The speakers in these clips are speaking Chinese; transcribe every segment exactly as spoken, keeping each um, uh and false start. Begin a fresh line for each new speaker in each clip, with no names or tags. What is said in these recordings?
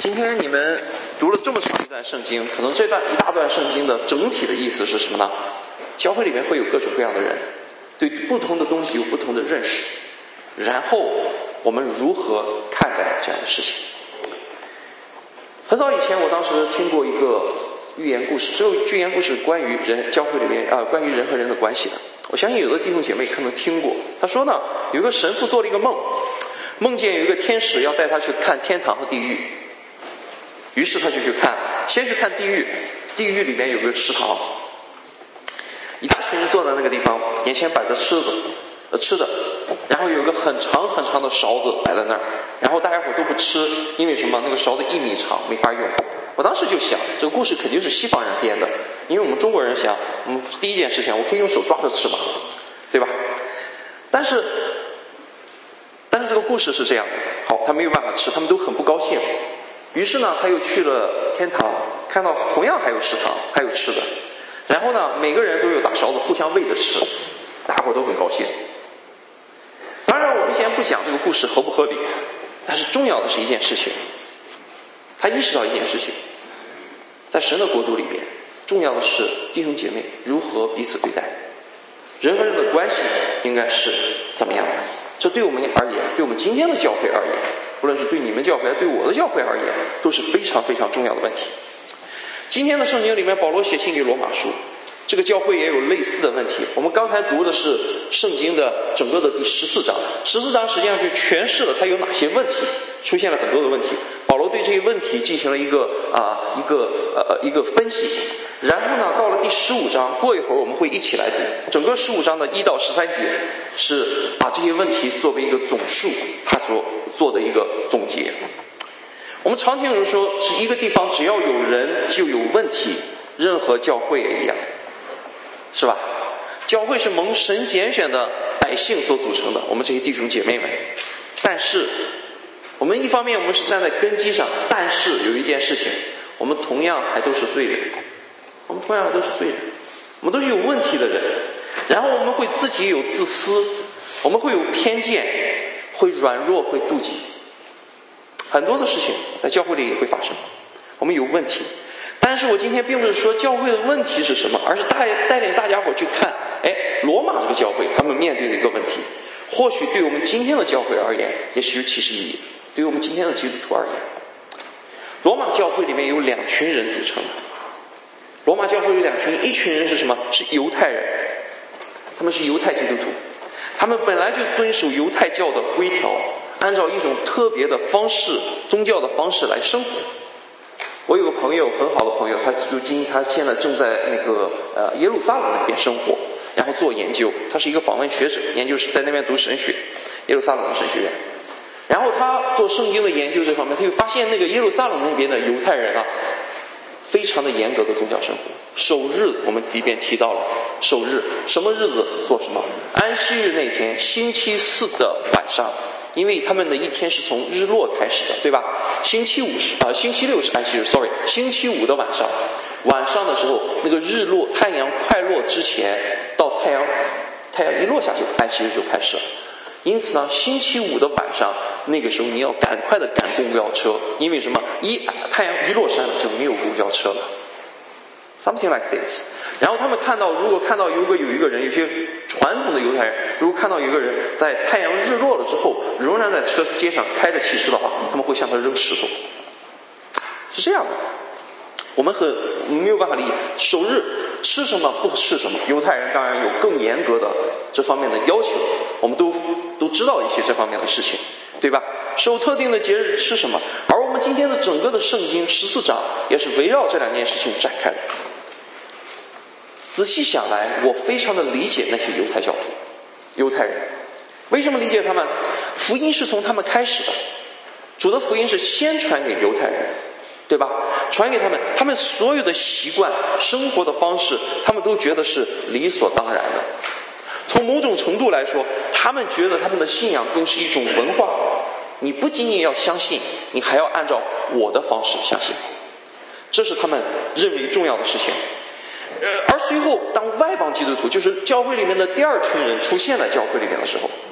今天你们读了这么长一段圣经，可能这段一大段圣经的整体的意思是什么呢？教会里面会有各种各样的人，对不同的东西有不同的认识，然后我们如何看待这样的事情。很早以前我当时听过一个寓言故事，这个寓言故事关于人教会里面啊、呃，关于人和人的关系的。我相信有的弟兄姐妹可能听过。他说呢，有个神父做了一个梦，梦见有一个天使要带他去看天堂和地狱，于是他就去看，先去看地狱，地狱里面有个池塘，一大群人坐在那个地方，眼前摆着吃的，呃吃的，然后有一个很长很长的勺子摆在那儿，然后大家伙都不吃，因为什么？那个勺子一米长，没法用。我当时就想，这个故事肯定是西方人编的，因为我们中国人想，我们第一件事情，我可以用手抓着吃嘛，对吧？但是，但是这个故事是这样的，好，他没有办法吃，他们都很不高兴。于是呢，他又去了天堂，看到同样还有池塘，还有吃的。然后呢，每个人都有大勺子互相喂着吃，大伙都很高兴。当然，我们先不讲这个故事合不合理，但是重要的是一件事情，他意识到一件事情，在神的国度里边，重要的是弟兄姐妹如何彼此对待，人和人的关系应该是怎么样的。这对我们而言，对我们今天的教会而言，无论是对你们教会，对我的教会而言，都是非常非常重要的问题。今天的圣经里面，保罗写信给罗马书，这个教会也有类似的问题。我们刚才读的是圣经的整个的第十四章，十四章实际上就诠释了它有哪些问题，出现了很多的问题。保罗对这些问题进行了一个啊、呃、一个呃一个分析。然后呢，到了第十五章，过一会儿我们会一起来读，整个十五章的一到十三节是把这些问题作为一个总数，他所做的一个总结。我们常听人说，是一个地方只要有人就有问题，任何教会也一样，是吧？教会是蒙神拣选的百姓所组成的，我们这些弟兄姐妹们。但是我们一方面我们是站在根基上，但是有一件事情，我们同样还都是罪人，我们同样还都是罪人，我们都是有问题的人。然后我们会自己有自私，我们会有偏见，会软弱，会妒忌，很多的事情在教会里也会发生，我们有问题。但是我今天并不是说教会的问题是什么，而是带带领大家伙去看，哎，罗马这个教会他们面对的一个问题，或许对我们今天的教会而言也是有启示意义，对于我们今天的基督徒而言，罗马教会里面有两群人组成的。罗马教会有两群，一群人是什么？是犹太人，他们是犹太基督徒，他们本来就遵守犹太教的规条，按照一种特别的方式，宗教的方式来生活。我有个朋友，很好的朋友，他如今他现在正在那个呃耶路撒冷那边生活，然后做研究，他是一个访问学者，研究是在那边读神学，耶路撒冷的神学院。然后他做圣经的研究这方面，他就发现那个耶路撒冷那边的犹太人啊，非常的严格的宗教生活。守日我们里边提到了，守日什么日子做什么，安息日那天星期四的晚上，因为他们的一天是从日落开始的，对吧？星期五是啊、呃，星期六是安息日 ，sorry， 星期五的晚上，晚上的时候那个日落，太阳快落之前到太阳太阳一落下就安息日就开始了。因此呢，星期五的晚上，那个时候你要赶快的赶公交车，因为什么？一太阳一落山就没有公交车了。Something like this。然后他们看到，如果看到有个有一个人，有些传统的犹太人，如果看到有一个人在太阳日落了之后，仍然在车街上开着汽车的话，他们会向他扔石头。是这样的。我们很我们没有办法理解，守日吃什么不吃什么。犹太人当然有更严格的这方面的要求，我们都都知道一些这方面的事情，对吧？守特定的节日吃什么，而我们今天的整个的圣经十四章也是围绕这两件事情展开的。仔细想来，我非常的理解那些犹太教徒、犹太人。为什么理解他们？福音是从他们开始的，主的福音是先传给犹太人，对吧？传给他们，他们所有的习惯、生活的方式，他们都觉得是理所当然的。从某种程度来说，他们觉得他们的信仰更是一种文化。你不仅仅要相信，你还要按照我的方式相信，这是他们认为重要的事情。呃，而随后当外邦基督徒，就是教会里面的第二群人出现在教会里面的时候，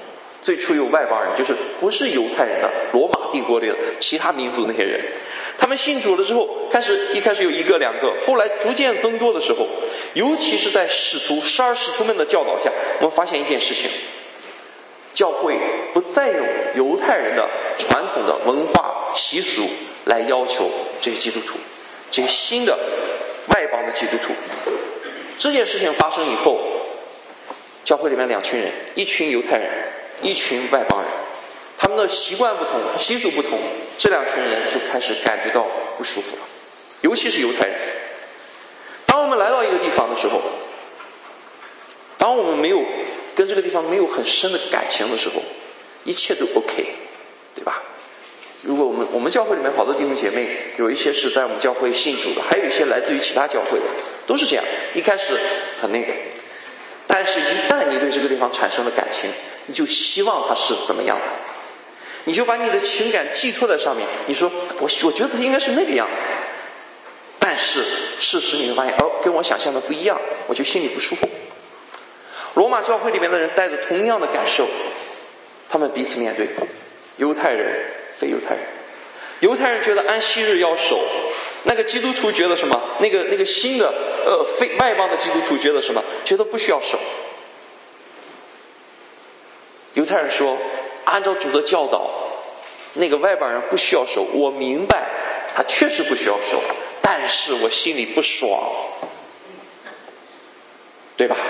最初有外邦人，就是不是犹太人的罗马帝国里的其他民族那些人，他们信主了之后，开始一开始有一个两个，后来逐渐增多的时候，尤其是在使徒十二使徒们的教导下，我们发现一件事情，教会不再用犹太人的传统的文化习俗来要求这些基督徒，这些新的外邦的基督徒。这件事情发生以后，教会里面两群人，一群犹太人，一群外邦人，他们的习惯不同，习俗不同，这两群人就开始感觉到不舒服了，尤其是犹太人。当我们来到一个地方的时候，当我们没有跟这个地方没有很深的感情的时候，一切都 OK， 对吧？如果我们我们教会里面好多弟兄姐妹，有一些是在我们教会信主的，还有一些来自于其他教会的，都是这样，一开始很那个，但是一旦你对这个地方产生了感情，你就希望它是怎么样的，你就把你的情感寄托在上面，你说我我觉得它应该是那个样的，但是事实你会发现哦，跟我想象的不一样，我就心里不舒服。罗马教会里面的人带着同样的感受，他们彼此面对，犹太人非犹太人，犹太人觉得安息日要守，那个基督徒觉得什么？那个那个新的呃非外邦的基督徒觉得什么？觉得不需要守。犹太人说，按照主的教导，那个外邦人不需要守，我明白他确实不需要守，但是我心里不爽，对吧？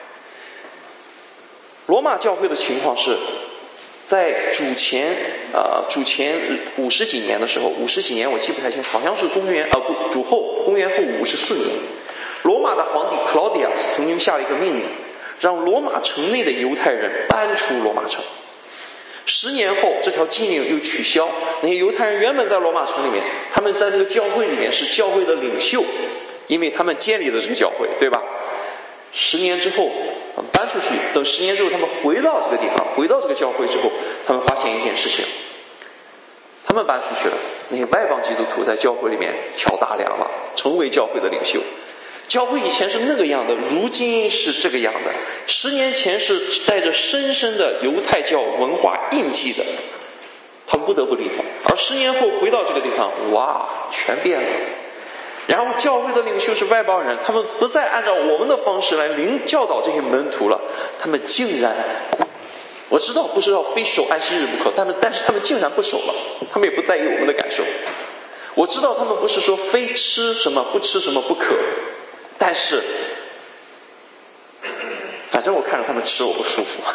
罗马教会的情况是，在主前呃主前五十几年的时候，五十几年我记不太清，好像是公元呃不主后公元后五十四年，罗马的皇帝 Claudius 曾经下了一个命令，让罗马城内的犹太人搬出罗马城。十年后，这条禁令又取消，那些犹太人原本在罗马城里面，他们在这个教会里面是教会的领袖，因为他们建立的这个教会，对吧？十年之后搬出去，等十年之后他们回到这个地方，回到这个教会之后，他们发现一件事情，他们搬出去了，那些外邦基督徒在教会里面挑大梁了，成为教会的领袖。教会以前是那个样的，如今是这个样的，十年前是带着深深的犹太教文化印记的，他们不得不离开，而十年后回到这个地方，哇，全变了。然后教会的领袖是外邦人，他们不再按照我们的方式来领教导这些门徒了，他们竟然，我知道不是要非守安息日不可，但是但是他们竟然不守了，他们也不在意我们的感受。我知道他们不是说非吃什么不吃什么不可，但是反正我看着他们吃我不舒服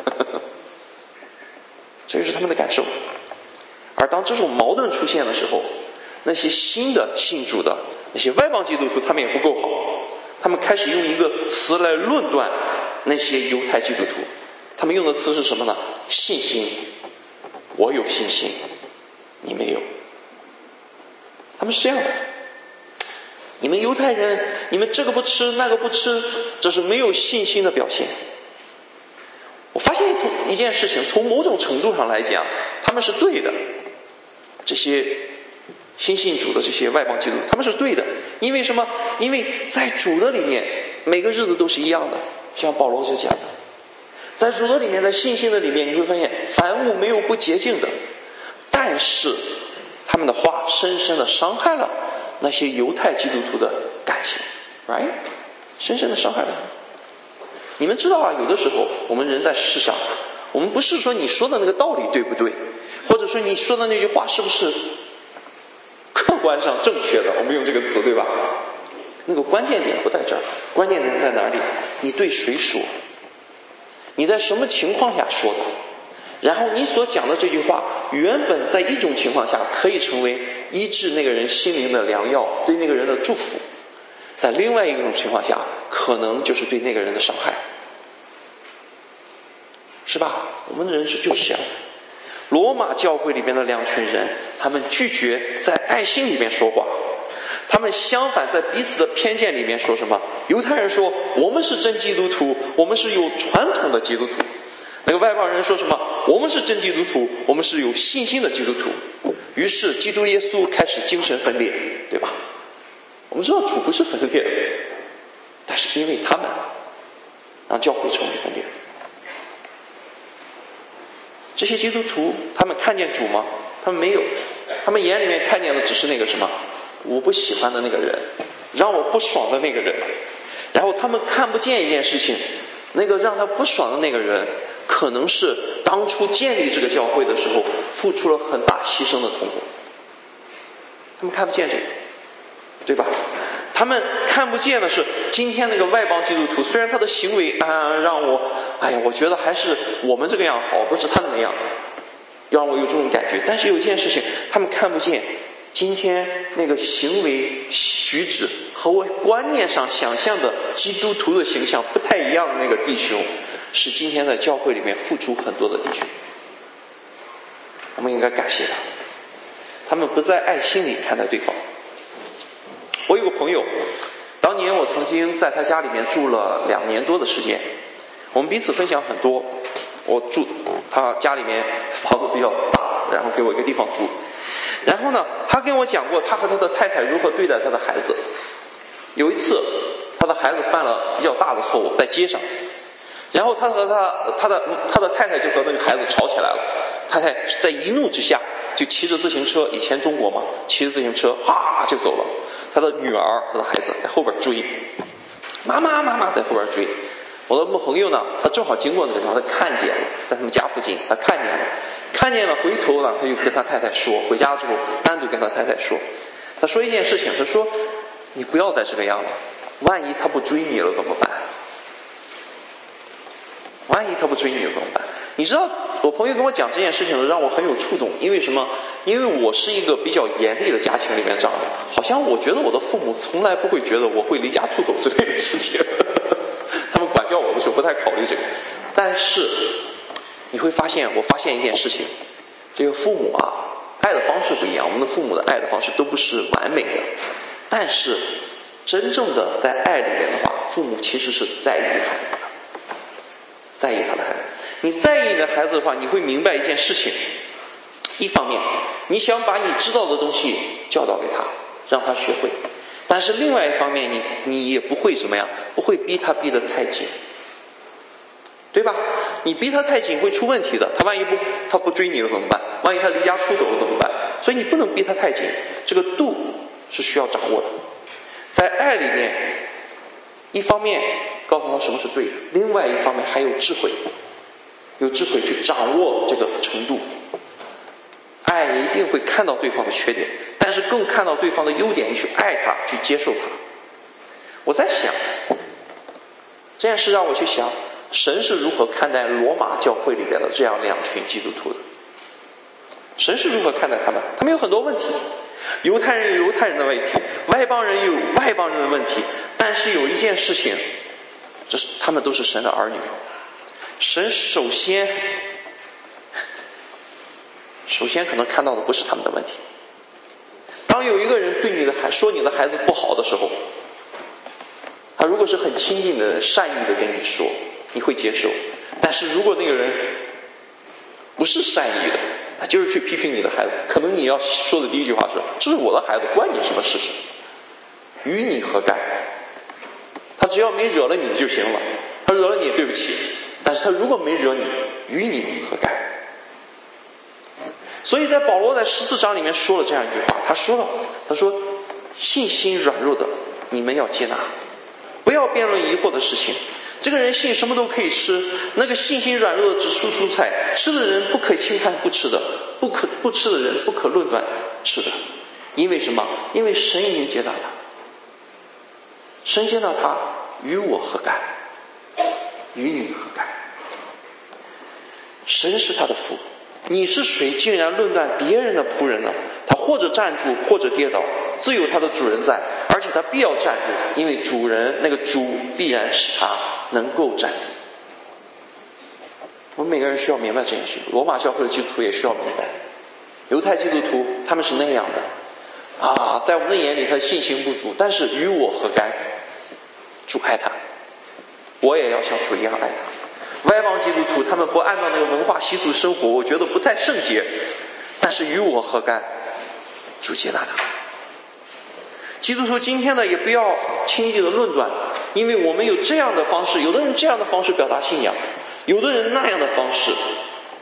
这就是他们的感受。而当这种矛盾出现的时候，那些新的信主的那些外邦基督徒，他们也不够好，他们开始用一个词来论断那些犹太基督徒，他们用的词是什么呢？信心，我有信心，你没有。他们是这样的，你们犹太人，你们这个不吃那个不吃，这是没有信心的表现。我发现一件事情，从某种程度上来讲，他们是对的，这些新信主的这些外邦基督徒，他们是对的，因为什么？因为在主的里面，每个日子都是一样的，像保罗就讲的，在主的里面，在信心的里面，你会发现凡物没有不洁净的，但是他们的话深深的伤害了那些犹太基督徒的感情 ，right？ 深深的伤害了。你们知道啊，有的时候我们人在世上，我们不是说你说的那个道理对不对，或者说你说的那句话是不是客观上正确的，我们用这个词对吧？那个关键点不在这儿，关键点在哪里？你对谁说？你在什么情况下说的？然后你所讲的这句话，原本在一种情况下可以成为医治那个人心灵的良药，对那个人的祝福，在另外一种情况下，可能就是对那个人的伤害，是吧？我们的人是就是这样。罗马教会里面的两群人，他们拒绝在爱心里面说话，他们相反在彼此的偏见里面说什么？犹太人说我们是真基督徒，我们是有传统的基督徒。那个外邦人说什么？我们是真基督徒，我们是有信心的基督徒。于是基督耶稣开始精神分裂，对吧？我们知道主不是分裂的，但是因为他们让教会成为分裂。 这些基督徒他们看见主吗？他们没有，他们眼里面看见的只是那个什么，我不喜欢的那个人，让我不爽的那个人。然后他们看不见一件事情，那个让他不爽的那个人，可能是当初建立这个教会的时候付出了很大牺牲的同工。他们看不见这个，对吧？他们看不见的是今天那个外邦基督徒，虽然他的行为啊让我，哎呀，我觉得还是我们这个样好，不是他们那样，让我有这种感觉。但是有一件事情，他们看不见，今天那个行为举止和我观念上想象的基督徒的形象不太一样的那个弟兄，是今天在教会里面付出很多的弟兄。我们应该感谢他，他们不在爱心里看待对方。我有个朋友，当年我曾经在他家里面住了两年多的时间，我们彼此分享很多。我住他家里面房子比较大，然后给我一个地方住。然后呢，他跟我讲过他和他的太太如何对待他的孩子。有一次，他的孩子犯了比较大的错误，在街上，然后他和他他的他的太太就和那个孩子吵起来了。太太在一怒之下就骑着自行车，以前中国嘛，骑着自行车哈就走了。他的女儿，他的孩子在后边追，妈妈妈妈在后边追。我的朋友呢，他正好经过那个地方，他看见了，在他们家附近，他看见了，看见了，回头呢，他就跟他太太说，回家之后单独跟他太太说，他说一件事情，他说你不要再这个样了，万一他不追你了怎么办？万一他不追你了怎么办？你知道我朋友跟我讲这件事情让我很有触动，因为什么？因为我是一个比较严厉的家庭里面长的，好像我觉得我的父母从来不会觉得我会离家出走之类的事情他们管教我的时候不太考虑这个。但是你会发现，我发现一件事情，这个父母啊，爱的方式不一样，我们的父母的爱的方式都不是完美的，但是真正的在爱里面的话，父母其实是在意孩子的，在意他的孩子。你在意你的孩子的话，你会明白一件事情，一方面你想把你知道的东西教导给他，让他学会，但是另外一方面你你也不会什么样，不会逼他逼得太紧，对吧？你逼他太紧会出问题的，他万一不他不追你了怎么办？万一他离家出走了怎么办？所以你不能逼他太紧，这个度是需要掌握的。在爱里面，一方面告诉他什么是对的，另外一方面还有智慧，有智慧去掌握这个程度。爱一定会看到对方的缺点，但是更看到对方的优点，你去爱他，去接受他。我在想这件事，让我去想神是如何看待罗马教会里边的这样两群基督徒的。神是如何看待他们？他们有很多问题，犹太人有犹太人的问题，外邦人有外邦人的问题，但是有一件事情，这是他们都是神的儿女。神首先首先可能看到的不是他们的问题。当有一个人对你的孩说你的孩子不好的时候，他如果是很亲近的人，善意的跟你说，你会接受。但是如果那个人不是善意的，他就是去批评你的孩子，可能你要说的第一句话是，这是我的孩子，关你什么事情？与你何干？他只要没惹了你就行了，他惹了你对不起，但是他如果没惹你，与你何干？所以在保罗在十四章里面说了这样一句话，他说了，他说信心软弱的你们要接纳，不要辩论疑惑的事情。这个人信什么都可以吃，那个信心软弱的只吃蔬菜，吃的人不可轻看不吃的，不可不吃的人不可论断吃的。因为什么？因为神已经接纳他，神接纳他，与我何干？与你何干？神是他的父，你是谁竟然论断别人的仆人呢？他或者站住，或者跌倒，自有他的主人在，而且他必要站住，因为主人那个主必然使他能够站住。我们每个人需要明白这件事，罗马教会的基督徒也需要明白，犹太基督徒他们是那样的啊，在我们的眼里他信心不足，但是与我何干？主爱他，我也要像主一样爱他。外邦基督徒他们不按照那个文化习俗生活，我觉得不太圣洁，但是与我何干？主接纳他。基督徒今天呢，也不要轻易的论断，因为我们有这样的方式，有的人这样的方式表达信仰，有的人那样的方式，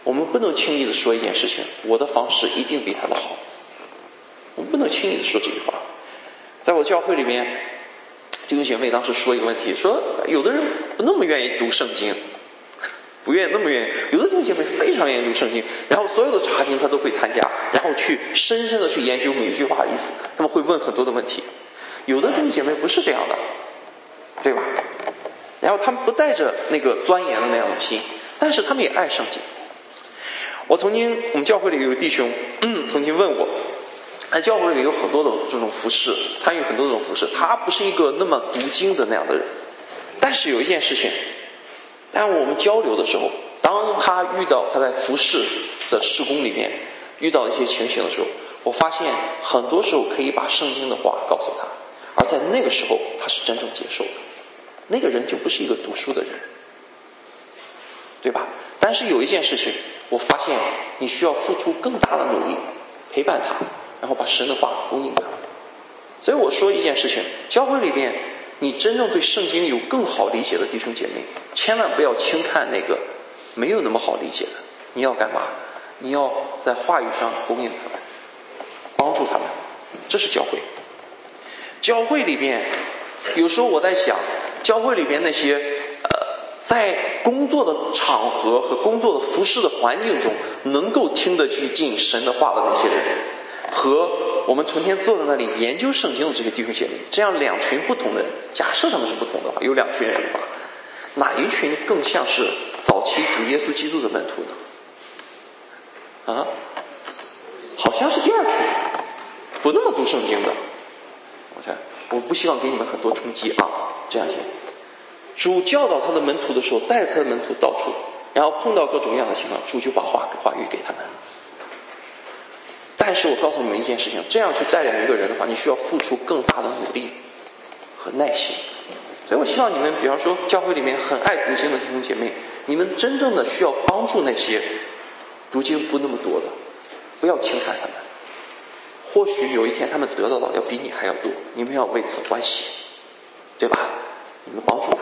我们不能轻易的说一件事情，我的方式一定比他的好，我们不能轻易的说这句话。在我教会里面，弟兄姐妹当时说一个问题，说有的人不那么愿意读圣经，不愿意那么愿意，有的弟兄姐妹非常愿意读圣经，然后所有的查经他都会参加，然后去深深的去研究每一句话的意思，他们会问很多的问题。有的弟兄姐妹不是这样的，对吧？然后他们不带着那个钻研的那样的心，但是他们也爱圣经。我曾经我们教会里有个弟兄、嗯、曾经问我，在教会里有很多的这种服侍，参与很多这种服侍，他不是一个那么读经的那样的人，但是有一件事情，当我们交流的时候，当他遇到他在服侍的事工里面遇到一些情形的时候，我发现很多时候可以把圣经的话告诉他，而在那个时候他是真正接受的，那个人就不是一个读书的人，对吧？但是有一件事情我发现你需要付出更大的努力陪伴他，然后把神的话供应他。所以我说一件事情，教会里面你真正对圣经有更好理解的弟兄姐妹，千万不要轻看那个没有那么好理解的，你要干嘛？你要在话语上供应他们，帮助他们，这是教会。教会里边有时候我在想，教会里边那些呃在工作的场合和工作的服侍的环境中能够听得去进神的话的那些人，和我们成天坐在那里研究圣经的这些弟兄姐妹，这样两群不同的人，假设他们是不同的话，有两群人的话，哪一群更像是早期主耶稣基督的门徒呢？啊，好像是第二群，不那么读圣经的。我猜，我不希望给你们很多冲击啊，这样行。主教导他的门徒的时候，带着他的门徒到处，然后碰到各种各样的情况，主就把话话语给他们。但是我告诉你们一件事情，这样去带领一个人的话，你需要付出更大的努力和耐心。所以我希望你们，比方说教会里面很爱读经的弟兄姐妹，你们真正的需要帮助那些读经不那么多的，不要轻看他们。或许有一天他们得到的要比你还要多，你们要为此欢喜，对吧？你们帮助他。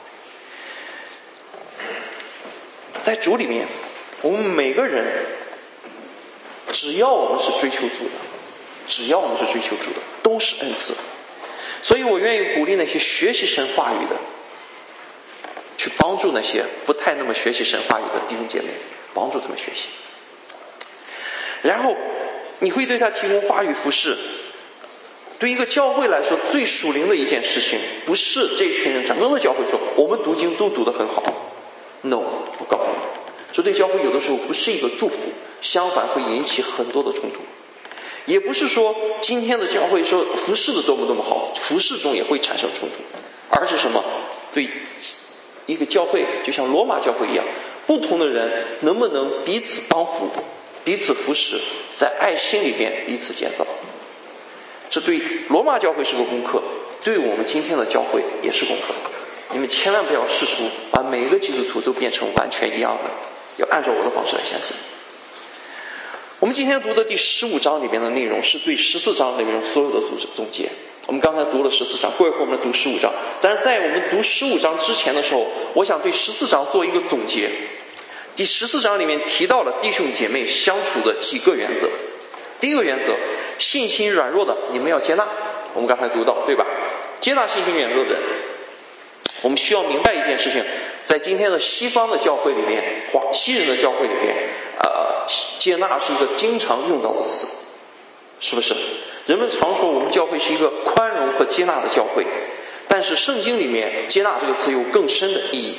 在主里面，我们每个人，只要我们是追求主的，只要我们是追求主的，都是恩赐。所以我愿意鼓励那些学习神话语的，去帮助那些不太那么学习神话语的弟兄姐妹，帮助他们学习。然后你会对他提供话语服侍。对一个教会来说，最属灵的一件事情，不是这群人整个的教会说我们读经都读得很好。No， 我告诉你，这对教会有的时候不是一个祝福，相反会引起很多的冲突。也不是说今天的教会说服侍的多么多么好，服侍中也会产生冲突，而是什么？对一个教会，就像罗马教会一样，不同的人能不能彼此帮扶，彼此扶持，在爱心里面彼此建造。这对罗马教会是个功课，对我们今天的教会也是功课。你们千万不要试图把每一个基督徒都变成完全一样的，要按照我的方式来相信。我们今天读的第十五章里面的内容是对十四章里面所有的总结。我们刚才读了十四章，过一会儿我们读十五章，但是在我们读十五章之前的时候，我想对十四章做一个总结。第十四章里面提到了弟兄姐妹相处的几个原则。第一个原则，信心软弱的你们要接纳，我们刚才读到，对吧？接纳信心软弱的人。我们需要明白一件事情，在今天的西方的教会里面，华西人的教会里面，呃，接纳是一个经常用到的词，是不是？人们常说我们教会是一个宽容和接纳的教会，但是圣经里面接纳这个词有更深的意义。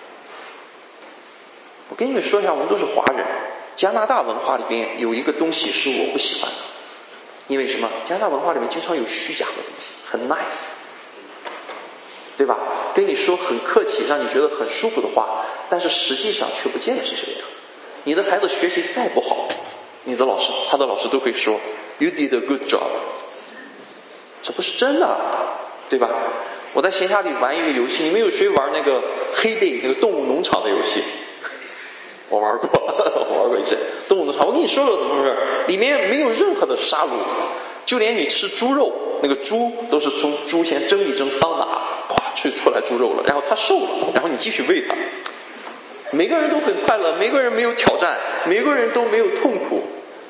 我跟你们说一下，我们都是华人，加拿大文化里面有一个东西是我不喜欢的，因为什么？加拿大文化里面经常有虚假的东西，很 nice， 对吧？跟你说很客气，让你觉得很舒服的话，但是实际上却不见得是这个样。你的孩子学习再不好，你的老师他的老师都会说 You did a good job， 这不是真的，对吧？我在闲暇里玩一个游戏，你们有谁玩那个黑 day 那个动物农场的游戏？我玩过，我玩过一阵动物农场。我跟你说了怎么回事，里面没有任何的杀戮，就连你吃猪肉，那个猪都是从猪先蒸一蒸桑拿，咵去出来猪肉了，然后它瘦了，然后你继续喂它。 每个人都很快乐，每个人没有挑战，每个人都没有痛苦，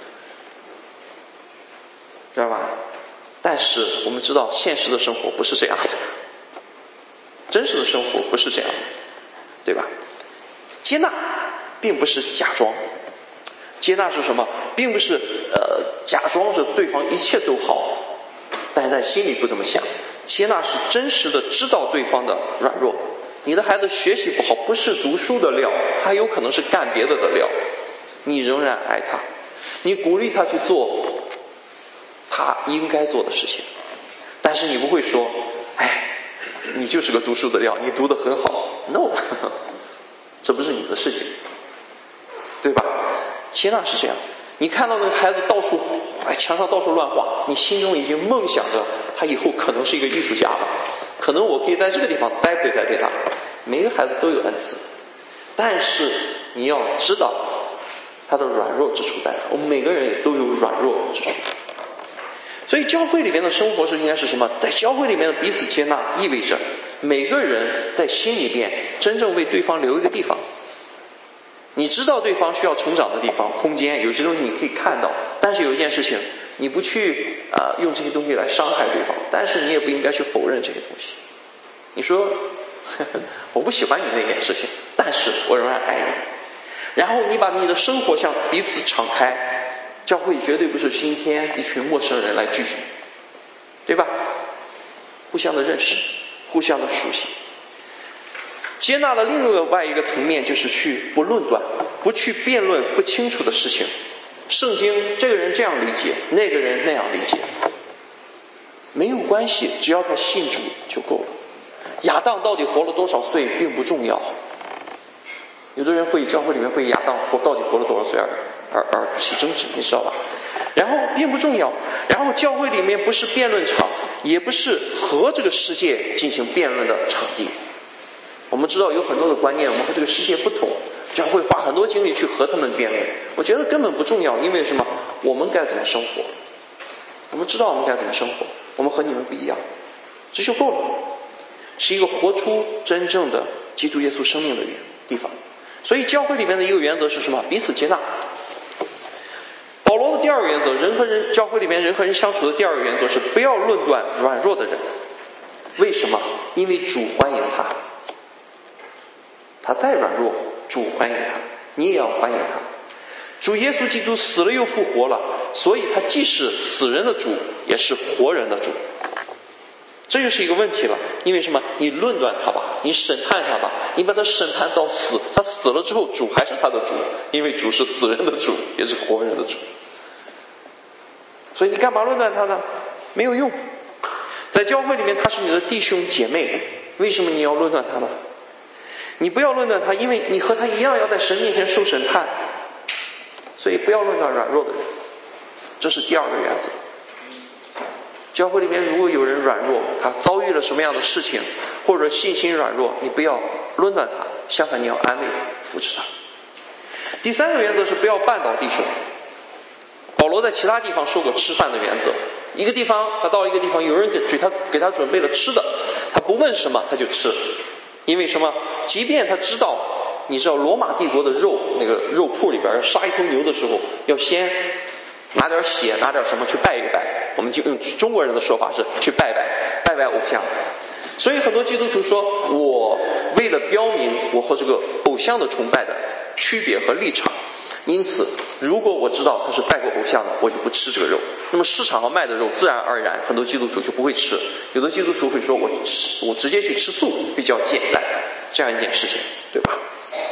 知道吧？但是我们知道现实的生活不是这样的，真实的生活不是这样的，对吧？接纳并不是假装，接纳是什么？并不是呃假装着对方一切都好，但是在心里不这么想。接纳是真实的知道对方的软弱。你的孩子学习不好，不是读书的料，他有可能是干别的的料，你仍然爱他，你鼓励他去做他应该做的事情，但是你不会说，哎，你就是个读书的料，你读得很好 ，no， 这不是你的事情，对吧？接纳是这样，你看到那个孩子到处在墙上到处乱画，你心中已经梦想着他以后可能是一个艺术家了，可能我可以在这个地方栽培栽培他。每个孩子都有恩赐，但是你要知道他的软弱之处在哪，我们每个人也都有软弱之处。所以教会里面的生活是应该是什么？在教会里面的彼此接纳，意味着每个人在心里边真正为对方留一个地方。你知道对方需要成长的地方、空间，有些东西你可以看到，但是有一件事情你不去啊、呃、用这些东西来伤害对方，但是你也不应该去否认这些东西。你说呵呵我不喜欢你那件事情，但是我仍然爱你。然后你把你的生活向彼此敞开，教会绝对不是今天一群陌生人来聚集，对吧？互相的认识，互相的熟悉。接纳的另外一个层面就是去不论断，不去辩论不清楚的事情。圣经这个人这样理解，那个人那样理解，没有关系，只要他信主就够了。亚当到底活了多少岁并不重要，有的人会教会里面会亚当活到底活了多少岁而而而起争执，你知道吧？然后并不重要，然后教会里面不是辩论场，也不是和这个世界进行辩论的场地。我们知道有很多的观念我们和这个世界不同，教会花很多精力去和他们辩论，我觉得根本不重要。因为什么？我们该怎么生活，我们知道我们该怎么生活，我们和你们不一样，这就够了，是一个活出真正的基督耶稣生命的地方。所以教会里面的一个原则是什么？彼此接纳。保罗的第二个原则，人和人教会里面人和人相处的第二个原则是不要论断软弱的人。为什么？因为主欢迎他，他再软弱，主欢迎他，你也要欢迎他。主耶稣基督死了又复活了，所以他既是死人的主，也是活人的主。这就是一个问题了，因为什么？你论断他吧，你审判他吧，你把他审判到死，他死了之后，主还是他的主，因为主是死人的主，也是活人的主。所以你干嘛论断他呢？没有用。在教会里面，他是你的弟兄姐妹，为什么你要论断他呢？你不要论断他，因为你和他一样要在神面前受审判，所以不要论断软弱的人，这是第二个原则。教会里面如果有人软弱，他遭遇了什么样的事情，或者信心软弱，你不要论断他，相反你要安慰扶持他。第三个原则是不要绊倒弟兄。保罗在其他地方说过吃饭的原则，一个地方他到一个地方，有人给他给他准备了吃的，他不问什么他就吃，因为什么？即便他知道，你知道罗马帝国的肉那个肉铺里边杀一头牛的时候，要先拿点血拿点什么去拜一拜，我们就用中国人的说法是去拜拜拜拜偶像。所以很多基督徒说，我为了标明我和这个偶像的崇拜的区别和立场，因此如果我知道他是拜过偶像的，我就不吃这个肉。那么市场上卖的肉自然而然很多基督徒就不会吃，有的基督徒会说，我吃我直接去吃素比较简单，这样一件事情，对吧？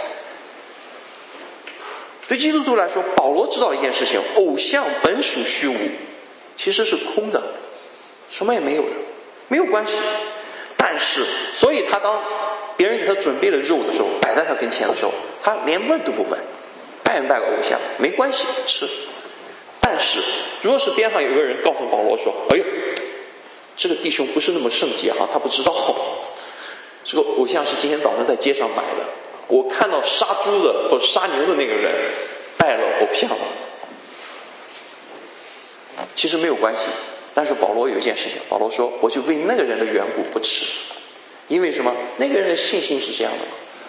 对基督徒来说，保罗知道一件事情，偶像本属虚无，其实是空的，什么也没有的，没有关系。但是所以他当别人给他准备了肉的时候，摆在他跟前的时候，他连问都不问，拜没拜过偶像没关系，吃。但是如果是边上有个人告诉保罗说，哎呀，这个弟兄不是那么圣洁啊，他不知道这个偶像是今天早上在街上买的，我看到杀猪的或杀牛的那个人拜了偶像了。其实没有关系，但是保罗有一件事情，保罗说，我就为那个人的缘故不吃。因为什么？那个人的信心是这样的，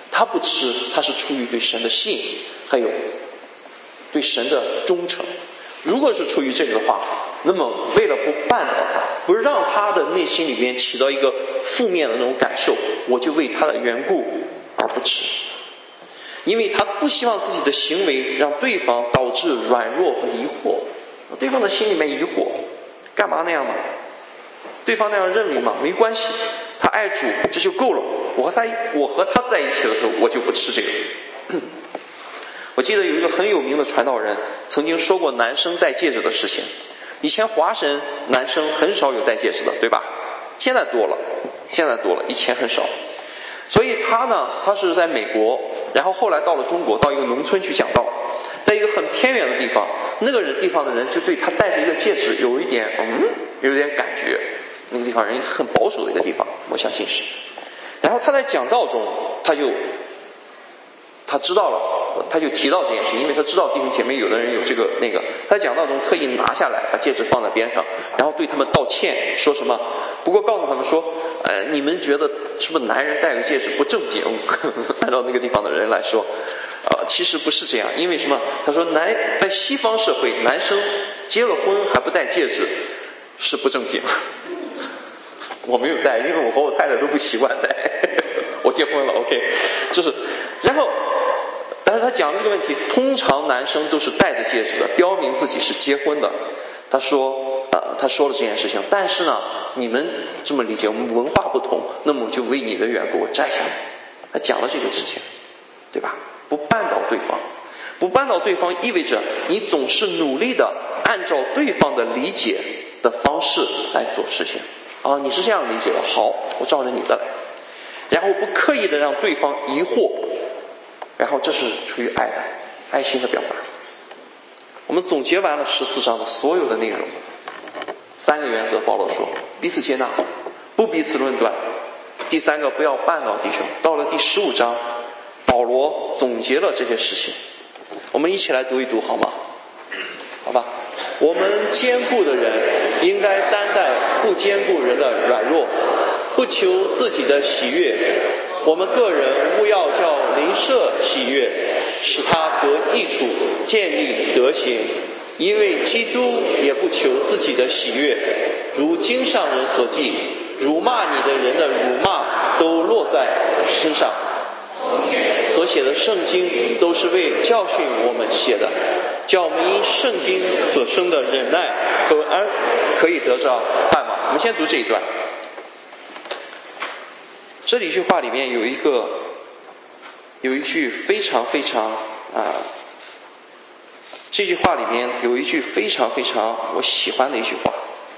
他不吃，他是出于对神的信，还有对神的忠诚。如果是出于这个的话，那么为了不绊倒他，不是让他的内心里边起到一个负面的那种感受，我就为他的缘故而不吃。因为他不希望自己的行为让对方导致软弱和疑惑。对方的心里面疑惑，干嘛那样嘛？对方那样认为嘛？没关系，他爱主，这就够了。我和他我和他在一起的时候，我就不吃这个。我记得有一个很有名的传道人曾经说过男生戴戒指的事情。以前华神男生很少有戴戒指的，对吧？现在多了，现在多了，以前很少。所以他呢，他是在美国，然后后来到了中国，到一个农村去讲道，在一个很偏远的地方，那个人地方的人就对他戴着一个戒指有一点嗯，有一点感觉。那个地方人很保守的一个地方，我相信是。然后他在讲道中，他就他知道了，他就提到这件事，因为他知道弟兄姐妹有的人有这个那个，他在讲道中特意拿下来，把戒指放在边上，然后对他们道歉，说什么？不过告诉他们说，呃，你们觉得是不是男人戴个戒指不正经？按照那个地方的人来说，呃，其实不是这样，因为什么？他说男在西方社会，男生结了婚还不戴戒指是不正经。我没有戴，因为我和我太太都不习惯戴。我结婚了 ，OK， 就是，然后，但是他讲的这个问题，通常男生都是戴着戒指的，标明自己是结婚的。他说，呃，他说了这件事情，但是呢，你们这么理解，我们文化不同，那么我就为你的缘故我摘下来。他讲了这个事情，对吧？不绊倒对方，不绊倒对方意味着你总是努力的按照对方的理解的方式来做事情。啊，你是这样理解的，好，我照着你的来，然后不刻意的让对方疑惑，然后这是出于爱的爱心的表达。我们总结完了十四章的所有的内容，三个原则，保罗说：彼此接纳，不彼此论断；第三个，不要绊倒弟兄。到了第十五章，保罗总结了这些事情，我们一起来读一读好吗？好吧。我们坚固的人应该担待不坚固人的软弱，不求自己的喜悦。我们个人务要叫邻舍喜悦，使他得益处，建立德行。因为基督也不求自己的喜悦，如经上人所记，辱骂你的人的辱骂都落在身上。所写的圣经都是为教训我们写的，叫我们因圣经所生的忍耐和安可以得着盼望。我们先读这一段。这里一句话里面有一个有一句非常非常啊、呃，这句话里面有一句非常非常我喜欢的一句话，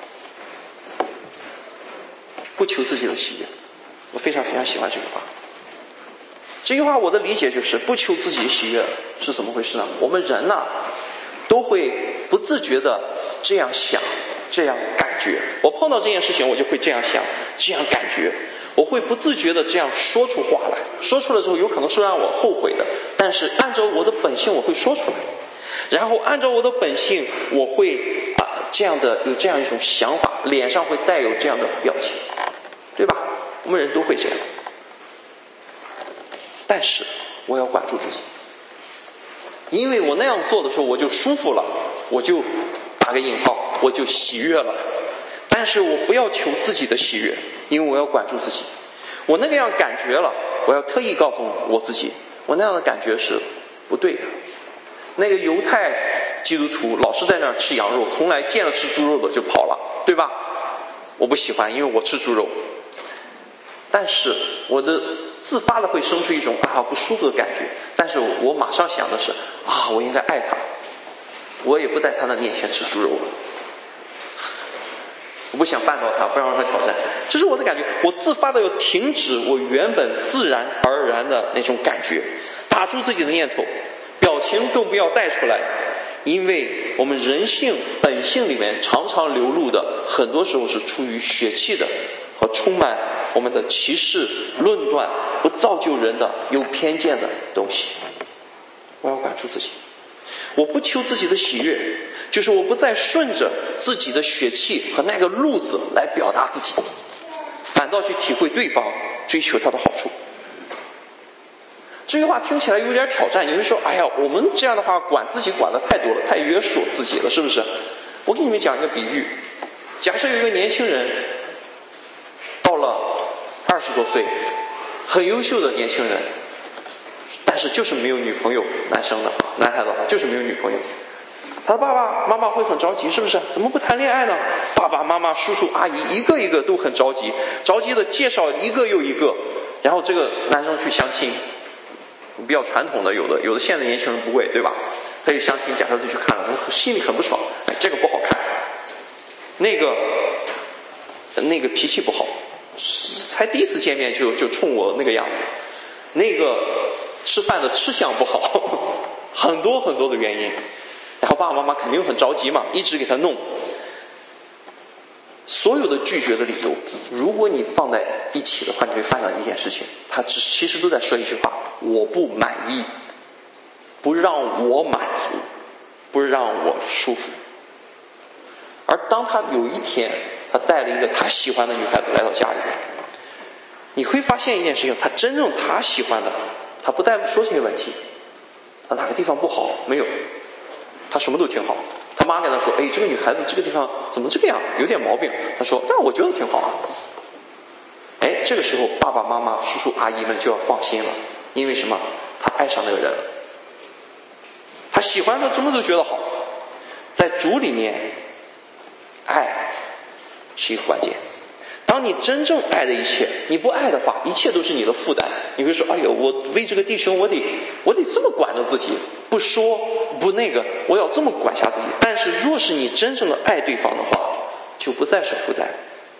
不求自己的喜悦。我非常非常喜欢这句话。这句话我的理解就是，不求自己的喜悦是怎么回事呢？我们人呐，都会不自觉的这样想，这样感觉。我碰到这件事情，我就会这样想，这样感觉。我会不自觉的这样说出话来，说出来之后有可能是让我后悔的，但是按照我的本性我会说出来，然后按照我的本性我会啊、呃、这样的有这样一种想法，脸上会带有这样的表情，对吧？我们人都会这样。但是我要管住自己，因为我那样做的时候我就舒服了，我就打个引号，我就喜悦了。但是我不要求自己的喜悦，因为我要管住自己。我那个样感觉了，我要特意告诉我自己，我那样的感觉是不对的。那个犹太基督徒老是在那儿吃羊肉，从来见了吃猪肉的就跑了，对吧？我不喜欢，因为我吃猪肉。但是我的自发的会生出一种啊不舒服的感觉，但是我马上想的是啊我应该爱他，我也不在他的面前吃猪肉了，我不想绊倒他，不让他挑战，这是我的感觉。我自发的要停止我原本自然而然的那种感觉，打住自己的念头，表情更不要带出来，因为我们人性本性里面常常流露的很多时候是出于血气的和充满我们的歧视、论断、不造就人的有偏见的东西。我要管住自己，我不求自己的喜悦，就是我不再顺着自己的血气和那个路子来表达自己，反倒去体会对方，追求他的好处。 这句话听起来有点挑战，有人说，哎呀，我们这样的话管自己管的太多了，太约束自己了，是不是？我给你们讲一个比喻，假设有一个年轻人到了二十多岁，很优秀的年轻人，但是就是没有女朋友，男生的话，男孩子的话就是没有女朋友，他的爸爸妈妈会很着急，是不是？怎么不谈恋爱呢？爸爸妈妈叔叔阿姨一个一个都很着急，着急的介绍一个又一个，然后这个男生去相亲，比较传统的，有的有的现在年轻人不会，对吧？他去相亲，假设他去看了，他心里很不爽，哎，这个不好看，那个那个脾气不好，才第一次见面就就冲我那个样子，那个吃饭的吃相不好，很多很多的原因，然后爸爸妈妈肯定很着急嘛，一直给他弄。所有的拒绝的理由，如果你放在一起的话，你会发现一件事情，他只其实都在说一句话：我不满意，不让我满足，不让我舒服。而当他有一天他带了一个他喜欢的女孩子来到家里面，你会发现一件事情，他真正他喜欢的，他不在乎说这些问题，他哪个地方不好没有，他什么都挺好。他妈跟他说，哎，这个女孩子这个地方怎么这个样，有点毛病。他说，但我觉得挺好啊。哎，这个时候爸爸妈妈叔叔阿姨们就要放心了，因为什么？他爱上那个人了，他喜欢的什么都觉得好。在主里面，爱是一个关键。当你真正爱的一切，你不爱的话，一切都是你的负担。你会说，哎呦，我为这个弟兄，我得我得这么管着自己，不说不那个，我要这么管辖自己。但是若是你真正的爱对方的话，就不再是负担。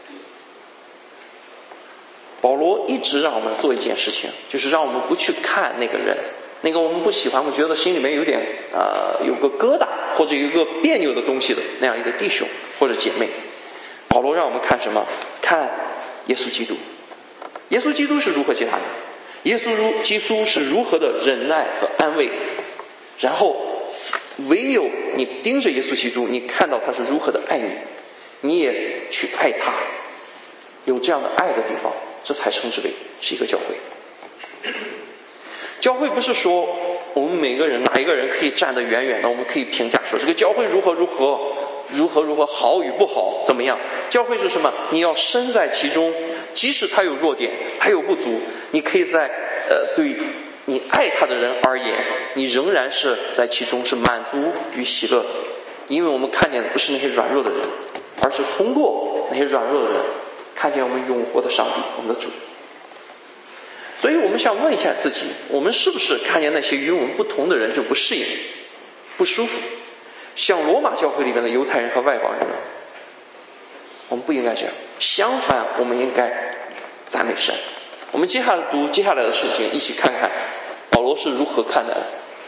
保罗一直让我们做一件事情，就是让我们不去看那个人，那个我们不喜欢，我觉得心里面有点呃有个疙瘩或者有一个别扭的东西的那样一个弟兄或者姐妹。保罗让我们看什么？看耶稣基督。耶稣基督是如何接纳的？耶稣如基督是如何的忍耐和安慰？然后唯有你盯着耶稣基督，你看到他是如何的爱你，你也去爱他。有这样的爱的地方，这才称之为是一个教会。教会不是说我们每个人哪一个人可以站得远远的，我们可以评价说这个教会如何如何如何如何好与不好怎么样。教会是什么？你要身在其中，即使他有弱点，他有不足，你可以在呃对你爱他的人而言，你仍然是在其中是满足与喜乐的。因为我们看见的不是那些软弱的人，而是通过那些软弱的人看见我们永活的上帝，我们的主。所以我们想问一下自己，我们是不是看见那些与我们不同的人就不适应不舒服，像罗马教会里面的犹太人和外邦人呢？我们不应该这样，相反我们应该赞美神。我们接下来读接下来的事情，一起看看保罗是如何看待的。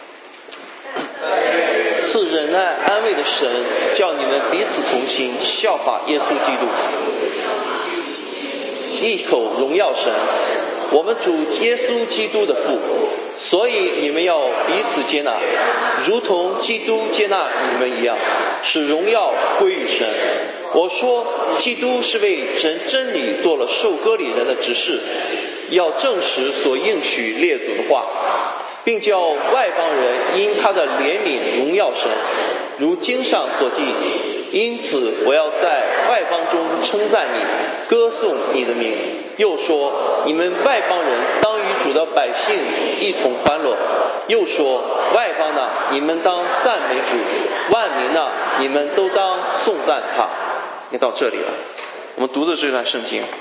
赐忍耐安慰的神，叫你们彼此同心，效法耶稣基督，一口荣耀神，我们主耶稣基督的父。所以你们要彼此接纳，如同基督接纳你们一样，使荣耀归于神。我说基督是为神真理做了受割礼人的执事，要证实所应许列祖的话，并叫外邦人因他的怜悯荣耀神，如经上所记，因此我要在外邦中称赞你，歌颂你的名。又说你们外邦人当与主的百姓一同欢乐。又说外邦呢，你们当赞美主，万民呢，你们都当颂赞他。也到这里了，我们读的这段圣经，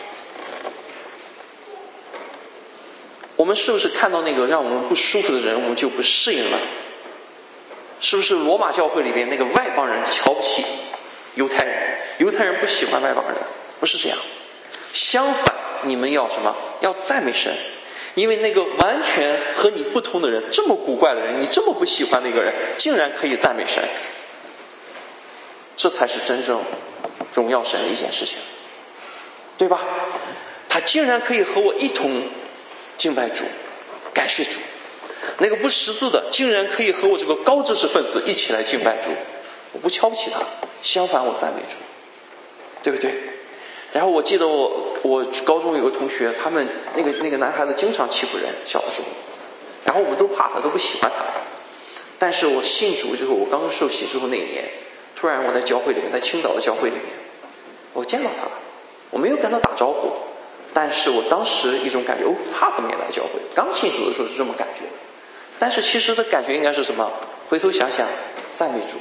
我们是不是看到那个让我们不舒服的人，我们就不适应了？是不是罗马教会里边那个外邦人瞧不起犹太人，犹太人不喜欢外邦人？不是这样，相反，你们要什么？要赞美神，因为那个完全和你不同的人，这么古怪的人，你这么不喜欢的一个人，竟然可以赞美神，这才是真正荣耀神的一件事情，对吧？他竟然可以和我一同敬拜主，感谢主。那个不识字的竟然可以和我这个高知识分子一起来敬拜主，我不瞧不起他，相反我赞美主，对不对？然后我记得我我高中有个同学，他们那个那个男孩子经常欺负人，小的时候然后我们都怕他，都不喜欢他。但是我信主之后，我刚受洗之后那一年，突然我在教会里面，在青岛的教会里面，我见到他了，我没有跟他打招呼，但是我当时一种感觉，哦，他怎么也来教会？刚信主的时候是这么感觉，但是其实的感觉应该是什么？回头想想，赞美主，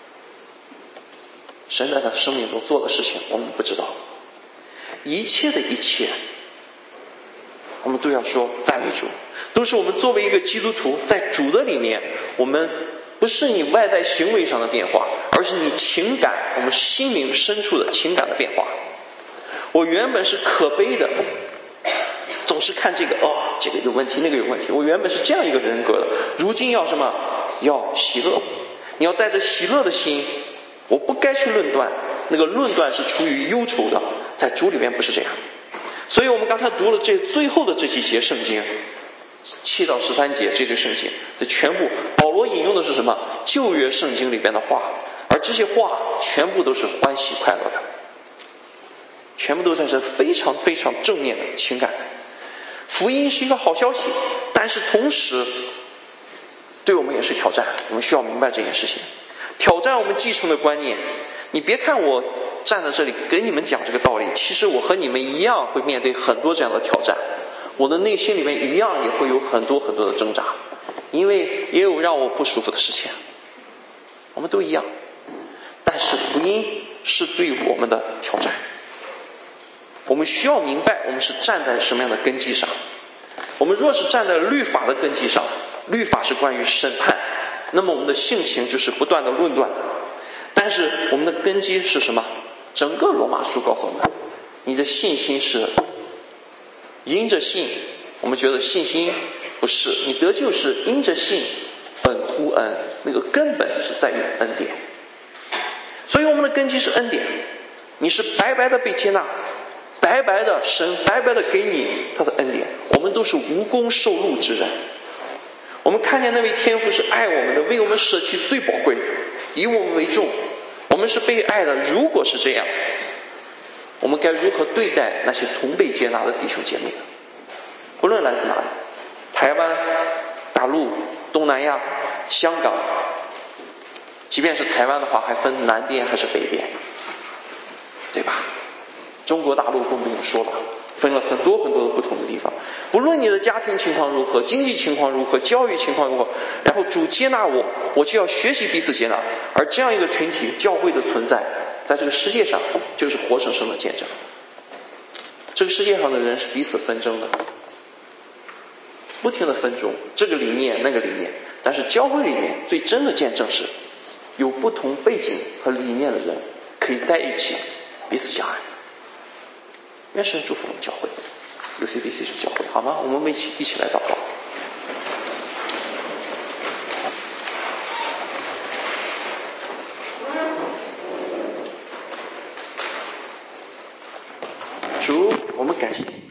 神在他生命中做的事情我们不知道，一切的一切我们都要说赞美主，都是我们作为一个基督徒在主的里面，我们不是你外在行为上的变化，而是你情感，我们心灵深处的情感的变化。我原本是可悲的，总是看这个，哦，这个有问题，那个有问题，我原本是这样一个人格的，如今要什么？要喜乐，你要带着喜乐的心，我不该去论断，那个论断是出于忧愁的，在主里面不是这样。所以我们刚才读了这最后的这几节圣经，七到十三节这对圣经，这全部保罗引用的是什么？旧约圣经里边的话，而这些话全部都是欢喜快乐的，全部都在这非常非常正面的情感。福音是一个好消息，但是同时对我们也是挑战，我们需要明白这件事情，挑战我们继承的观念。你别看我站在这里给你们讲这个道理，其实我和你们一样会面对很多这样的挑战，我的内心里面一样也会有很多很多的挣扎，因为也有让我不舒服的事情，我们都一样。但是福音是对我们的挑战，我们需要明白我们是站在什么样的根基上。我们若是站在律法的根基上，律法是关于审判，那么我们的性情就是不断的论断。但是我们的根基是什么？整个罗马书告诉我们，你的信心是因着信，我们觉得信心不是，你得救是因着信，本乎恩，那个根本是在于恩典。所以我们的根基是恩典，你是白白的被接纳，白白的神白白的给你他的恩典，我们都是无功受禄之人。我们看见那位天父是爱我们的，为我们舍弃最宝贵的，以我们为重，我们是被爱的。如果是这样，我们该如何对待那些同被接纳的弟兄姐妹呢？不论来自哪里，台湾、大陆、东南亚、香港，即便是台湾的话还分南边还是北边，对吧？中国大陆更不用说了，分了很多很多的不同的地方。不论你的家庭情况如何，经济情况如何，教育情况如何，然后主接纳我，我就要学习彼此接纳。而这样一个群体，教会的存在在这个世界上就是活生生的见证。这个世界上的人是彼此纷争的，不停的纷争，这个理念那个理念，但是教会里面最真的见证是有不同背景和理念的人可以在一起彼此相爱。愿神祝福我们教会 U C B C 是教会，好吗？我们一起一起来祷告。主，我们感谢你。